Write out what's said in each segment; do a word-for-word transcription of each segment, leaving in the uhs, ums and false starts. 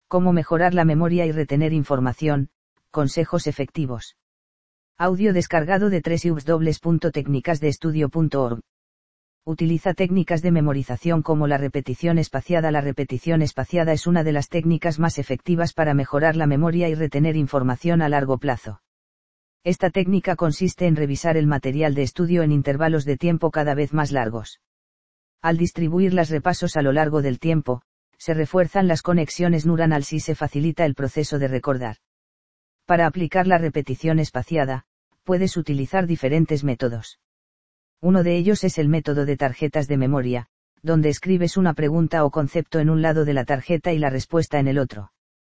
Cómo mejorar la memoria y retener información, consejos efectivos. Audio descargado de doble u doble u doble u punto técnicas de estudio punto org. Utiliza técnicas de memorización como la repetición espaciada. La repetición espaciada es una de las técnicas más efectivas para mejorar la memoria y retener información a largo plazo. Esta técnica consiste en revisar el material de estudio en intervalos de tiempo cada vez más largos. Al distribuir los repasos a lo largo del tiempo, se refuerzan las conexiones neuronales y se facilita el proceso de recordar. Para aplicar la repetición espaciada, puedes utilizar diferentes métodos. Uno de ellos es el método de tarjetas de memoria, donde escribes una pregunta o concepto en un lado de la tarjeta y la respuesta en el otro.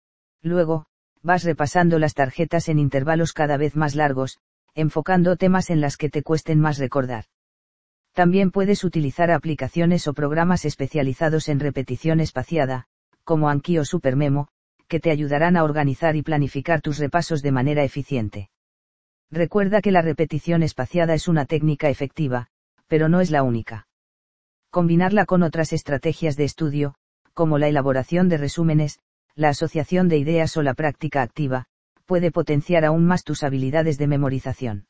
Luego, vas repasando las tarjetas en intervalos cada vez más largos, enfocando temas en las que te cuesten más recordar. También puedes utilizar aplicaciones o programas especializados en repetición espaciada, como Anki o SuperMemo, que te ayudarán a organizar y planificar tus repasos de manera eficiente. Recuerda que la repetición espaciada es una técnica efectiva, pero no es la única. Combinarla con otras estrategias de estudio, como la elaboración de resúmenes, la asociación de ideas o la práctica activa, puede potenciar aún más tus habilidades de memorización.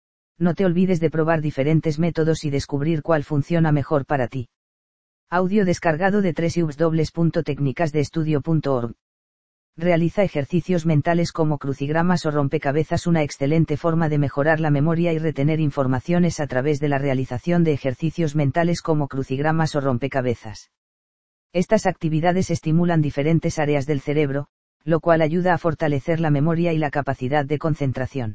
No te olvides de probar diferentes métodos y descubrir cuál funciona mejor para ti. Audio descargado de doble u doble u doble u punto técnicas de estudio punto org. Realiza ejercicios mentales como crucigramas o rompecabezas. Una excelente forma de mejorar la memoria y retener información es a través de la realización de ejercicios mentales como crucigramas o rompecabezas. Estas actividades estimulan diferentes áreas del cerebro, lo cual ayuda a fortalecer la memoria y la capacidad de concentración.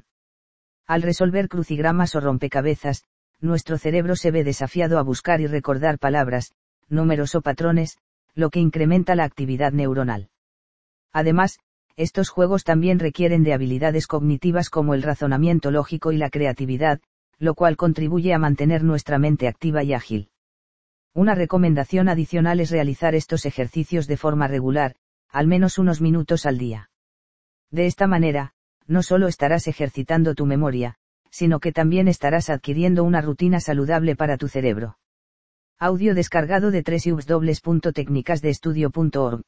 Al resolver crucigramas o rompecabezas, nuestro cerebro se ve desafiado a buscar y recordar palabras, números o patrones, lo que incrementa la actividad neuronal. Además, estos juegos también requieren de habilidades cognitivas como el razonamiento lógico y la creatividad, lo cual contribuye a mantener nuestra mente activa y ágil. Una recomendación adicional es realizar estos ejercicios de forma regular, al menos unos minutos al día. De esta manera, no solo estarás ejercitando tu memoria, sino que también estarás adquiriendo una rutina saludable para tu cerebro. Audio descargado de doble u doble u doble u punto técnicas de estudio punto org.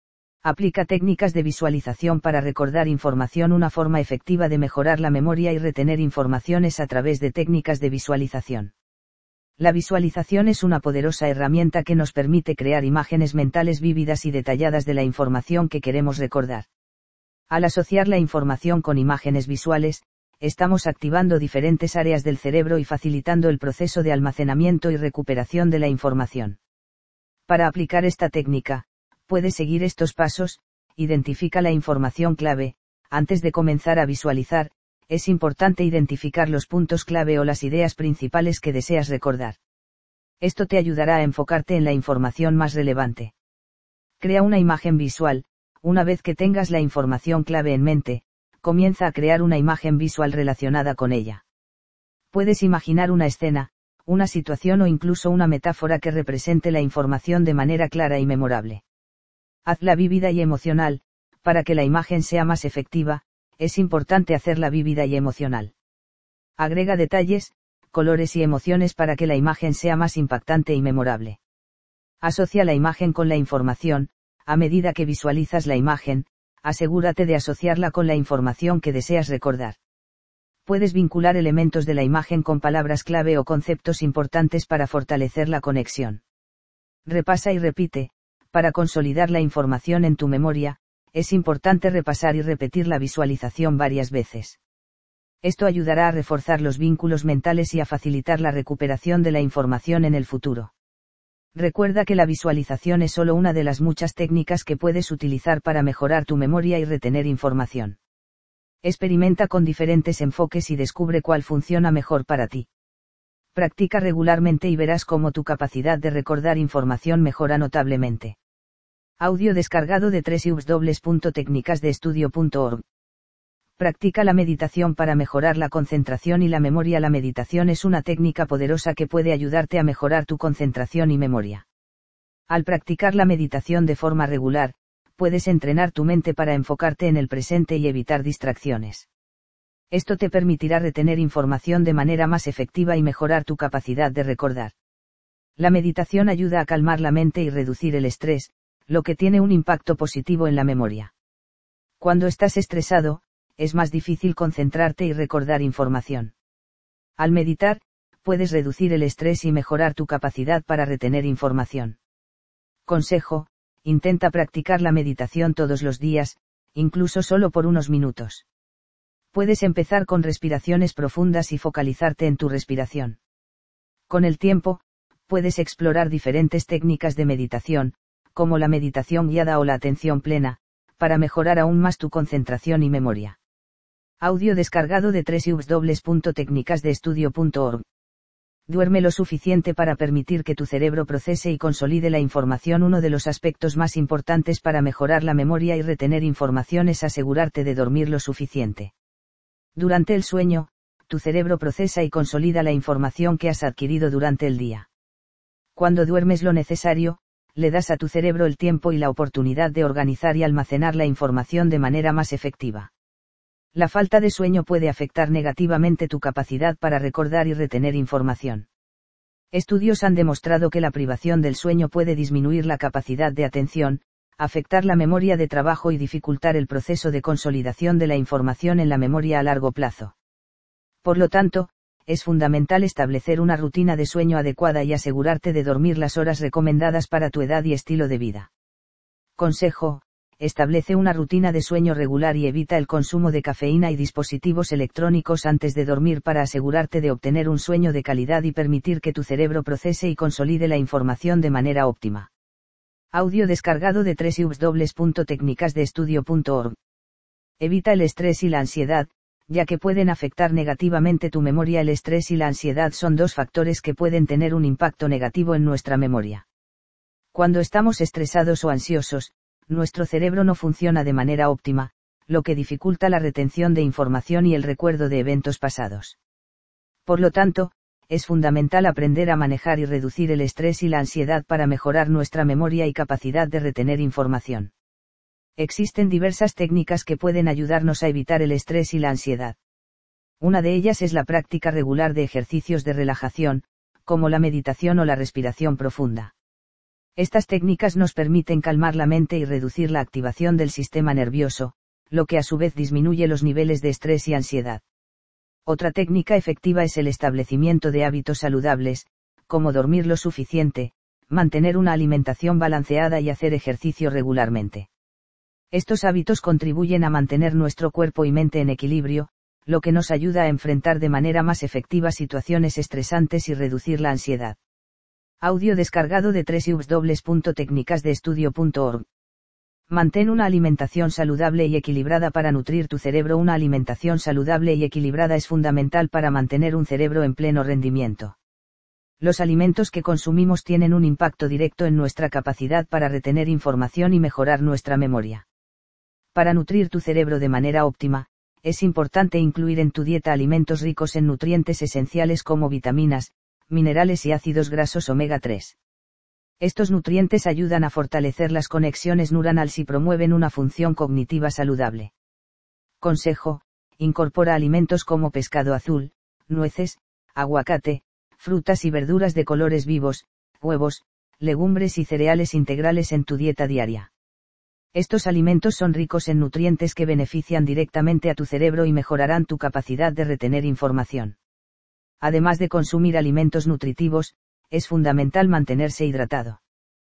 Aplica técnicas de visualización para recordar información. Una forma efectiva de mejorar la memoria y retener información es a través de técnicas de visualización. La visualización es una poderosa herramienta que nos permite crear imágenes mentales vívidas y detalladas de la información que queremos recordar. Al asociar la información con imágenes visuales, estamos activando diferentes áreas del cerebro y facilitando el proceso de almacenamiento y recuperación de la información. Para aplicar esta técnica, puedes seguir estos pasos. Identifica la información clave. Antes de comenzar a visualizar, es importante identificar los puntos clave o las ideas principales que deseas recordar. Esto te ayudará a enfocarte en la información más relevante. Crea una imagen visual. Una vez que tengas la información clave en mente, comienza a crear una imagen visual relacionada con ella. Puedes imaginar una escena, una situación o incluso una metáfora que represente la información de manera clara y memorable. Hazla vívida y emocional. Para que la imagen sea más efectiva, es importante hacerla vívida y emocional. Agrega detalles, colores y emociones para que la imagen sea más impactante y memorable. Asocia la imagen con la información. A medida que visualizas la imagen, asegúrate de asociarla con la información que deseas recordar. Puedes vincular elementos de la imagen con palabras clave o conceptos importantes para fortalecer la conexión. Repasa y repite. Para consolidar la información en tu memoria, es importante repasar y repetir la visualización varias veces. Esto ayudará a reforzar los vínculos mentales y a facilitar la recuperación de la información en el futuro. Recuerda que la visualización es solo una de las muchas técnicas que puedes utilizar para mejorar tu memoria y retener información. Experimenta con diferentes enfoques y descubre cuál funciona mejor para ti. Practica regularmente y verás cómo tu capacidad de recordar información mejora notablemente. Audio descargado de doble u doble u doble u punto técnicas de estudio punto org. Practica la meditación para mejorar la concentración y la memoria. La meditación es una técnica poderosa que puede ayudarte a mejorar tu concentración y memoria. Al practicar la meditación de forma regular, puedes entrenar tu mente para enfocarte en el presente y evitar distracciones. Esto te permitirá retener información de manera más efectiva y mejorar tu capacidad de recordar. La meditación ayuda a calmar la mente y reducir el estrés, lo que tiene un impacto positivo en la memoria. Cuando estás estresado, es más difícil concentrarte y recordar información. Al meditar, puedes reducir el estrés y mejorar tu capacidad para retener información. Consejo: intenta practicar la meditación todos los días, incluso solo por unos minutos. Puedes empezar con respiraciones profundas y focalizarte en tu respiración. Con el tiempo, puedes explorar diferentes técnicas de meditación, como la meditación guiada o la atención plena, para mejorar aún más tu concentración y memoria. Audio descargado de doble u doble u doble u punto técnicas de estudio punto org. Duerme lo suficiente para permitir que tu cerebro procese y consolide la información. Uno de los aspectos más importantes para mejorar la memoria y retener información es asegurarte de dormir lo suficiente. Durante el sueño, tu cerebro procesa y consolida la información que has adquirido durante el día. Cuando duermes lo necesario, le das a tu cerebro el tiempo y la oportunidad de organizar y almacenar la información de manera más efectiva. La falta de sueño puede afectar negativamente tu capacidad para recordar y retener información. Estudios han demostrado que la privación del sueño puede disminuir la capacidad de atención, afectar la memoria de trabajo y dificultar el proceso de consolidación de la información en la memoria a largo plazo. Por lo tanto, es fundamental establecer una rutina de sueño adecuada y asegurarte de dormir las horas recomendadas para tu edad y estilo de vida. Consejo: establece una rutina de sueño regular y evita el consumo de cafeína y dispositivos electrónicos antes de dormir para asegurarte de obtener un sueño de calidad y permitir que tu cerebro procese y consolide la información de manera óptima. Audio descargado de doble u doble u doble u punto técnicas de estudio punto org. Evita el estrés y la ansiedad, ya que pueden afectar negativamente tu memoria. El estrés y la ansiedad son dos factores que pueden tener un impacto negativo en nuestra memoria. Cuando estamos estresados o ansiosos, nuestro cerebro no funciona de manera óptima, lo que dificulta la retención de información y el recuerdo de eventos pasados. Por lo tanto, es fundamental aprender a manejar y reducir el estrés y la ansiedad para mejorar nuestra memoria y capacidad de retener información. Existen diversas técnicas que pueden ayudarnos a evitar el estrés y la ansiedad. Una de ellas es la práctica regular de ejercicios de relajación, como la meditación o la respiración profunda. Estas técnicas nos permiten calmar la mente y reducir la activación del sistema nervioso, lo que a su vez disminuye los niveles de estrés y ansiedad. Otra técnica efectiva es el establecimiento de hábitos saludables, como dormir lo suficiente, mantener una alimentación balanceada y hacer ejercicio regularmente. Estos hábitos contribuyen a mantener nuestro cuerpo y mente en equilibrio, lo que nos ayuda a enfrentar de manera más efectiva situaciones estresantes y reducir la ansiedad. Audio descargado de doble u doble u doble u punto técnicas de estudio punto org. Mantén una alimentación saludable y equilibrada para nutrir tu cerebro. Una alimentación saludable y equilibrada es fundamental para mantener un cerebro en pleno rendimiento. Los alimentos que consumimos tienen un impacto directo en nuestra capacidad para retener información y mejorar nuestra memoria. Para nutrir tu cerebro de manera óptima, es importante incluir en tu dieta alimentos ricos en nutrientes esenciales como vitaminas, minerales y ácidos grasos omega tres. Estos nutrientes ayudan a fortalecer las conexiones neuronales y promueven una función cognitiva saludable. Consejo: incorpora alimentos como pescado azul, nueces, aguacate, frutas y verduras de colores vivos, huevos, legumbres y cereales integrales en tu dieta diaria. Estos alimentos son ricos en nutrientes que benefician directamente a tu cerebro y mejorarán tu capacidad de retener información. Además de consumir alimentos nutritivos, es fundamental mantenerse hidratado.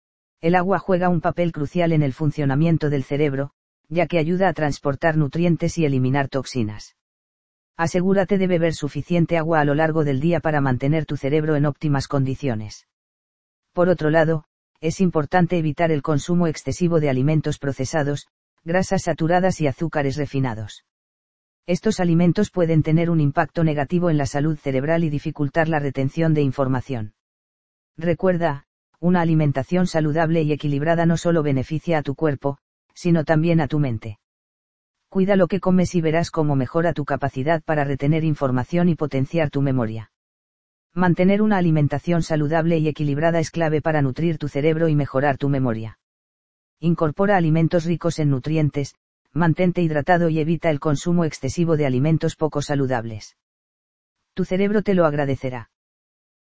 El agua juega un papel crucial en el funcionamiento del cerebro, ya que ayuda a transportar nutrientes y eliminar toxinas. Asegúrate de beber suficiente agua a lo largo del día para mantener tu cerebro en óptimas condiciones. Por otro lado, es importante evitar el consumo excesivo de alimentos procesados, grasas saturadas y azúcares refinados. Estos alimentos pueden tener un impacto negativo en la salud cerebral y dificultar la retención de información. Recuerda, una alimentación saludable y equilibrada no solo beneficia a tu cuerpo, sino también a tu mente. Cuida lo que comes y verás cómo mejora tu capacidad para retener información y potenciar tu memoria. Mantener una alimentación saludable y equilibrada es clave para nutrir tu cerebro y mejorar tu memoria. Incorpora alimentos ricos en nutrientes, mantente hidratado y evita el consumo excesivo de alimentos poco saludables. Tu cerebro te lo agradecerá.